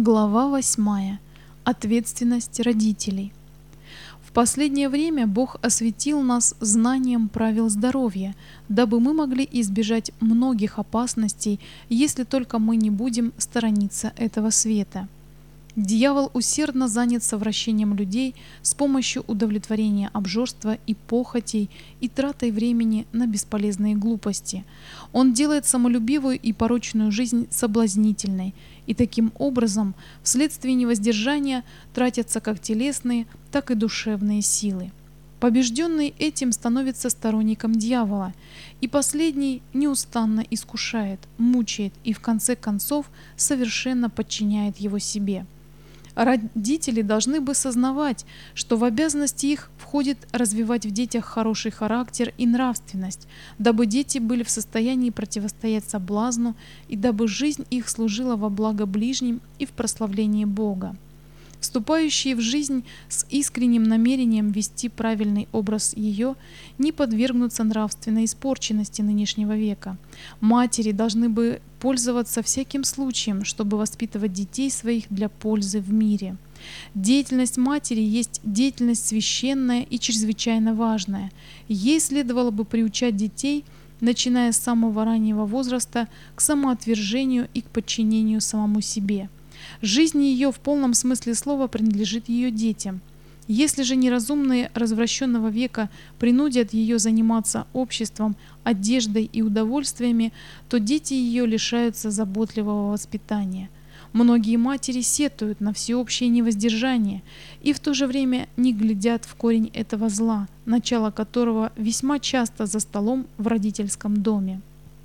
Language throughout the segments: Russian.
Глава 8. Ответственность родителей. В последнее время Бог осветил нас знанием правил здоровья, дабы мы могли избежать многих опасностей, если только мы не будем сторониться этого света. Дьявол усердно занят совращением людей с помощью удовлетворения обжорства и похотей и тратой времени на бесполезные глупости. Он делает самолюбивую и порочную жизнь соблазнительной, и таким образом вследствие невоздержания тратятся как телесные, так и душевные силы. Побежденный этим становится сторонником дьявола, и последний неустанно искушает, мучает и в конце концов совершенно подчиняет его себе. Родители должны бы сознавать, что в обязанности их входит развивать в детях хороший характер и нравственность, дабы дети были в состоянии противостоять соблазну и дабы жизнь их служила во благо ближним и в прославлении Бога. Вступающие в жизнь с искренним намерением вести правильный образ ее не подвергнутся нравственной испорченности нынешнего века. Матери должны бы пользоваться всяким случаем, чтобы воспитывать детей своих для пользы в мире. Деятельность матери есть деятельность священная и чрезвычайно важная. Ей следовало бы приучать детей, начиная с самого раннего возраста, к самоотвержению и к подчинению самому себе. Жизнь ее в полном смысле слова принадлежит ее детям. Если же неразумные развращенного века принудят ее заниматься обществом, одеждой и удовольствиями, то дети ее лишаются заботливого воспитания. Многие матери сетуют на всеобщее невоздержание и в то же время не глядят в корень этого зла, начало которого весьма часто за столом в родительском доме.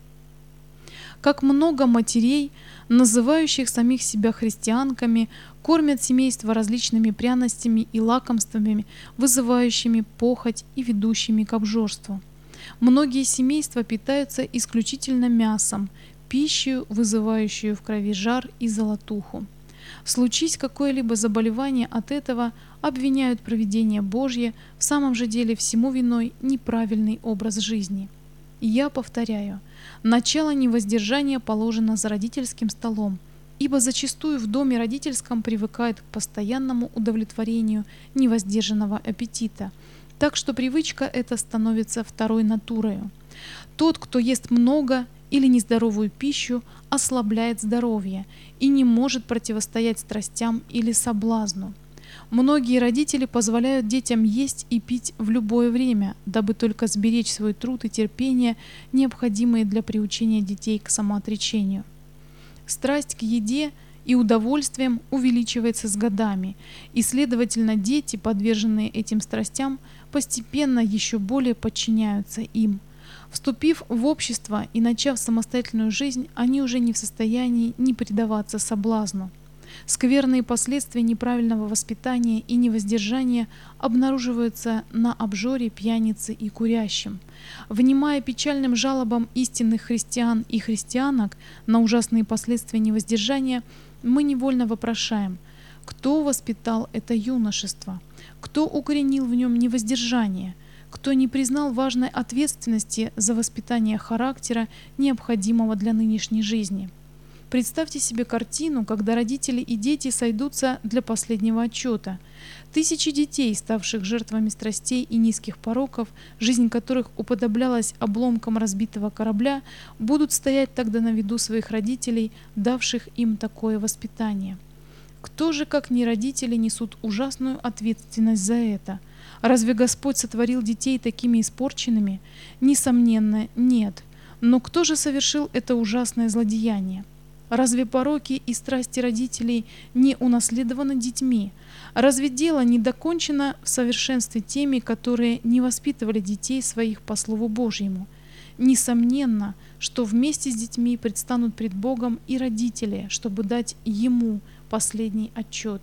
Как много матерей, называющих самих себя христианками, кормят семейство различными пряностями и лакомствами, вызывающими похоть и ведущими к обжорству. Многие семейства питаются исключительно мясом, пищей, вызывающую в крови жар и золотуху. Случись какое-либо заболевание от этого, обвиняют провидение Божье, в самом же деле всему виной неправильный образ жизни. И я повторяю, начало невоздержания положено за родительским столом, ибо зачастую в доме родительском привыкают к постоянному удовлетворению невоздержанного аппетита, так что привычка эта становится второй натурою. Тот, кто ест много или нездоровую пищу, ослабляет здоровье и не может противостоять страстям или соблазну. Многие родители позволяют детям есть и пить в любое время, дабы только сберечь свой труд и терпение, необходимые для приучения детей к самоотречению. Страсть к еде и удовольствиям увеличивается с годами, и, следовательно, дети, подверженные этим страстям, постепенно еще более подчиняются им. Вступив в общество и начав самостоятельную жизнь, они уже не в состоянии не предаваться соблазну. Скверные последствия неправильного воспитания и невоздержания обнаруживаются на обжоре, пьянице и курящем. Внимая печальным жалобам истинных христиан и христианок на ужасные последствия невоздержания, мы невольно вопрошаем: кто воспитал это юношество? Кто укоренил в нем невоздержание? Кто не признал важной ответственности за воспитание характера, необходимого для нынешней жизни? Представьте себе картину, когда родители и дети сойдутся для последнего отчета. Тысячи детей, ставших жертвами страстей и низких пороков, жизнь которых уподоблялась обломкам разбитого корабля, будут стоять тогда на виду своих родителей, давших им такое воспитание. Кто же, как не родители, несут ужасную ответственность за это? Разве Господь сотворил детей такими испорченными? Несомненно, нет. Но кто же совершил это ужасное злодеяние? Разве пороки и страсти родителей не унаследованы детьми? Разве дело не докончено в совершенстве теми, которые не воспитывали детей своих по Слову Божьему? Несомненно, что вместе с детьми предстанут пред Богом и родители, чтобы дать Ему последний отчет.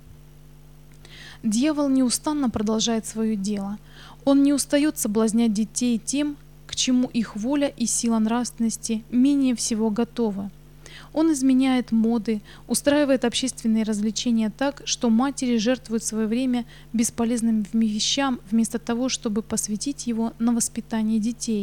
Дьявол неустанно продолжает свое дело. Он не устает соблазнять детей тем, к чему их воля и сила нравственности менее всего готовы. Он изменяет моды, устраивает общественные развлечения так, что матери жертвуют свое время бесполезным вещам, вместо того, чтобы посвятить его на воспитание детей.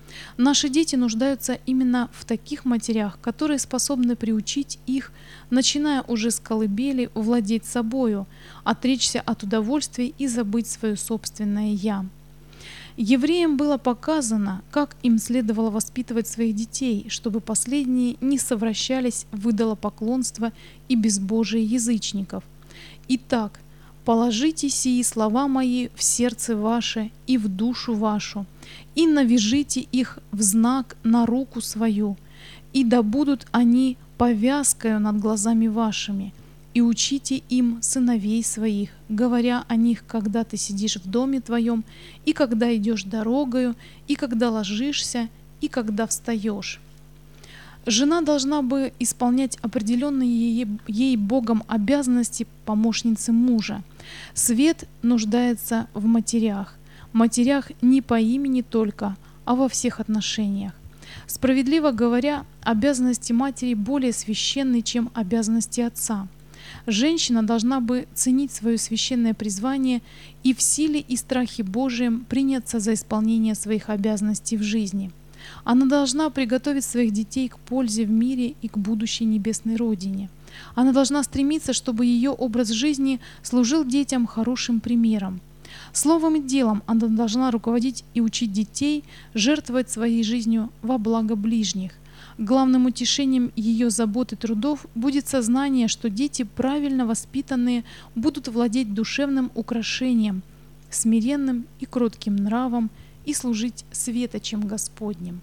Наши дети нуждаются именно в таких матерях, которые способны приучить их, начиная уже с колыбели, владеть собою, отречься от удовольствий и забыть свое собственное «я». Евреям было показано, как им следовало воспитывать своих детей, чтобы последние не совращались в идолопоклонство и безбожие язычников. Итак, положите сии слова мои в сердце ваше и в душу вашу, и навяжите их в знак на руку свою, и да будут они повязкою над глазами вашими, и учите им сыновей своих, говоря о них, когда ты сидишь в доме твоем, и когда идешь дорогою, и когда ложишься, и когда встаешь. Жена должна бы исполнять определенные ей Богом обязанности помощницы мужа. Свет нуждается в матерях. Матерях не по имени только, а во всех отношениях. Справедливо говоря, обязанности матери более священны, чем обязанности отца. Женщина должна бы ценить свое священное призвание и в силе и страхе Божием приняться за исполнение своих обязанностей в жизни. Она должна приготовить своих детей к пользе в мире и к будущей небесной родине. Она должна стремиться, чтобы ее образ жизни служил детям хорошим примером. Словом и делом она должна руководить и учить детей жертвовать своей жизнью во благо ближних. Главным утешением ее забот и трудов будет сознание, что дети, правильно воспитанные, будут владеть душевным украшением, смиренным и кротким нравом и служить светочем Господним.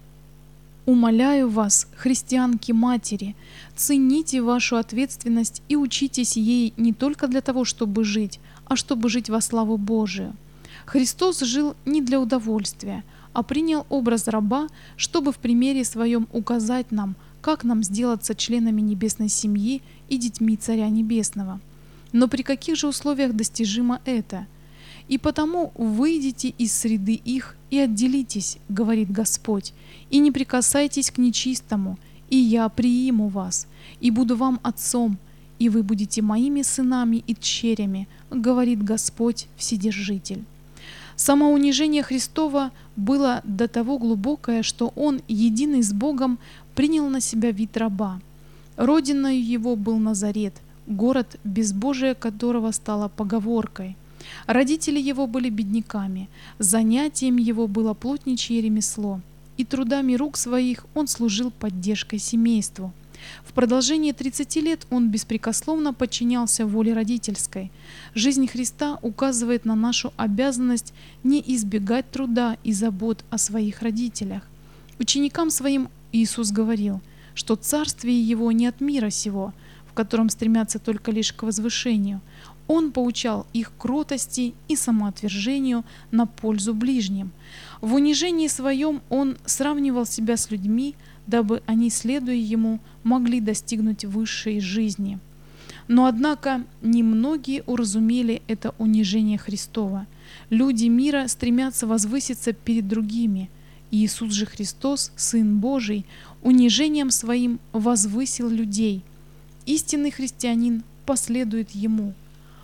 Умоляю вас, христианки-матери, цените вашу ответственность и учитесь ей не только для того, чтобы жить, а чтобы жить во славу Божию. Христос жил не для удовольствия, а принял образ раба, чтобы в примере своем указать нам, как нам сделаться членами небесной семьи и детьми Царя Небесного. Но при каких же условиях достижимо это? «И потому выйдите из среды их и отделитесь, — говорит Господь, — и не прикасайтесь к нечистому, и я прииму вас, и буду вам отцом, и вы будете моими сынами и дщерями, — говорит Господь Вседержитель». Самоунижение Христова было до того глубокое, что Он, единый с Богом, принял на себя вид раба. Родиною его был Назарет, город, безбожие которого стало поговоркой. Родители его были бедняками, занятием его было плотничье ремесло, и трудами рук своих он служил поддержкой семейству. В продолжении 30 лет он беспрекословно подчинялся воле родительской. Жизнь Христа указывает на нашу обязанность не избегать труда и забот о своих родителях. Ученикам своим Иисус говорил, что царствие Его не от мира сего, в котором стремятся только лишь к возвышению. Он поучал их кротости и самоотвержению на пользу ближним. В унижении своем Он сравнивал себя с людьми, дабы они, следуя Ему, могли достигнуть высшей жизни. Но, однако, немногие уразумели это унижение Христова. Люди мира стремятся возвыситься перед другими. Иисус же Христос, Сын Божий, унижением Своим возвысил людей. Истинный христианин последует Ему.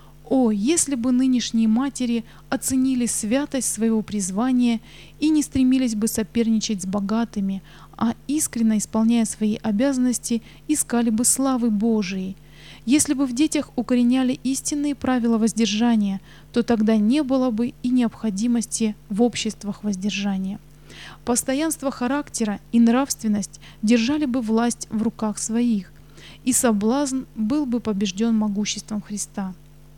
О, если бы нынешние матери оценили святость своего призвания и не стремились бы соперничать с богатыми, а искренне исполняя свои обязанности, искали бы славы Божией. Если бы в детях укореняли истинные правила воздержания, то тогда не было бы и необходимости в обществах воздержания. Постоянство характера и нравственность держали бы власть в руках своих, и соблазн был бы побежден могуществом Христа.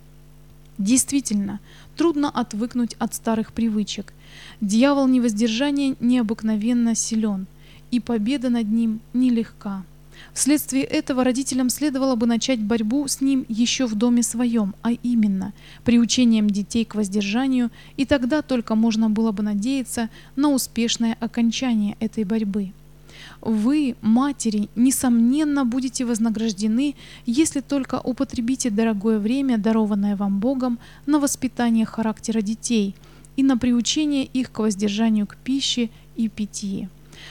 Действительно, трудно отвыкнуть от старых привычек. Дьявол невоздержания необыкновенно силен, и победа над ним нелегка. Вследствие этого родителям следовало бы начать борьбу с ним еще в доме своем, а именно приучением детей к воздержанию, и тогда только можно было бы надеяться на успешное окончание этой борьбы. Вы, матери, несомненно будете вознаграждены, если только употребите дорогое время, дарованное вам Богом, на воспитание характера детей и на приучение их к воздержанию к пище и питье.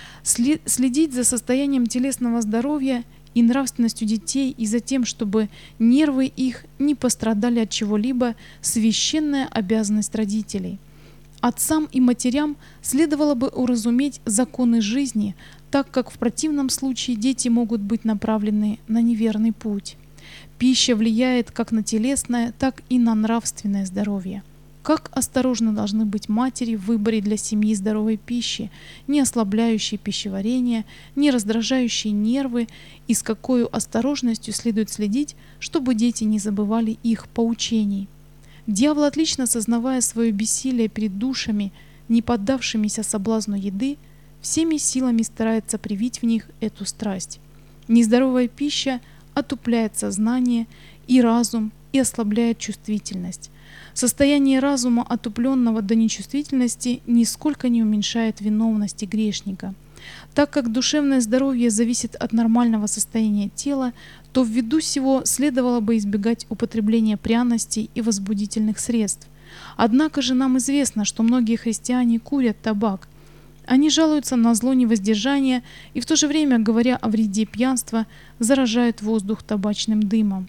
Следить за состоянием телесного здоровья и нравственностью детей и за тем, чтобы нервы их не пострадали от чего-либо, священная обязанность родителей. Отцам и матерям следовало бы уразуметь законы жизни, так как в противном случае дети могут быть направлены на неверный путь. Пища влияет как на телесное, так и на нравственное здоровье. Как осторожны должны быть матери в выборе для семьи здоровой пищи, не ослабляющей пищеварение, не раздражающей нервы, и с какой осторожностью следует следить, чтобы дети не забывали их поучений. Дьявол, отлично сознавая свое бессилие перед душами, не поддавшимися соблазну еды, всеми силами старается привить в них эту страсть. Нездоровая пища отупляет сознание и разум и ослабляет чувствительность. Состояние разума, отупленного до нечувствительности, нисколько не уменьшает виновности грешника. Так как душевное здоровье зависит от нормального состояния тела, то ввиду сего следовало бы избегать употребления пряностей и возбудительных средств. Однако же нам известно, что многие христиане курят табак. Они жалуются на зло невоздержания и в то же время, говоря о вреде пьянства, заражают воздух табачным дымом.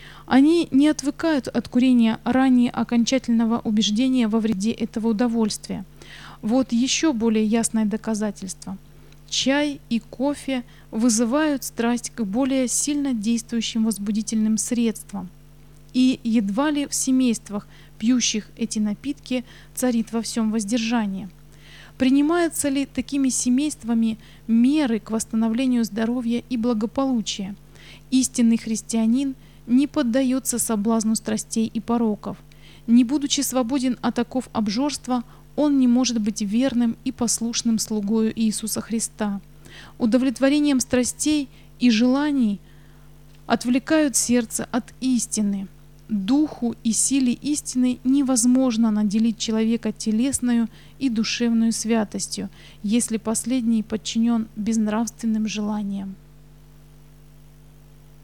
Они не отвыкают от курения ранее окончательного убеждения во вреде этого удовольствия. Вот еще более ясное доказательство. Чай и кофе вызывают страсть к более сильно действующим возбудительным средствам. И едва ли в семействах, пьющих эти напитки, царит во всем воздержание. Принимаются ли такими семействами меры к восстановлению здоровья и благополучия? Истинный христианин не поддается соблазну страстей и пороков. Не будучи свободен от оков обжорства, он не может быть верным и послушным слугою Иисуса Христа. Удовлетворением страстей и желаний отвлекают сердце от истины. Духу и силе истины невозможно наделить человека телесную и душевную святостью, если последний подчинен безнравственным желаниям.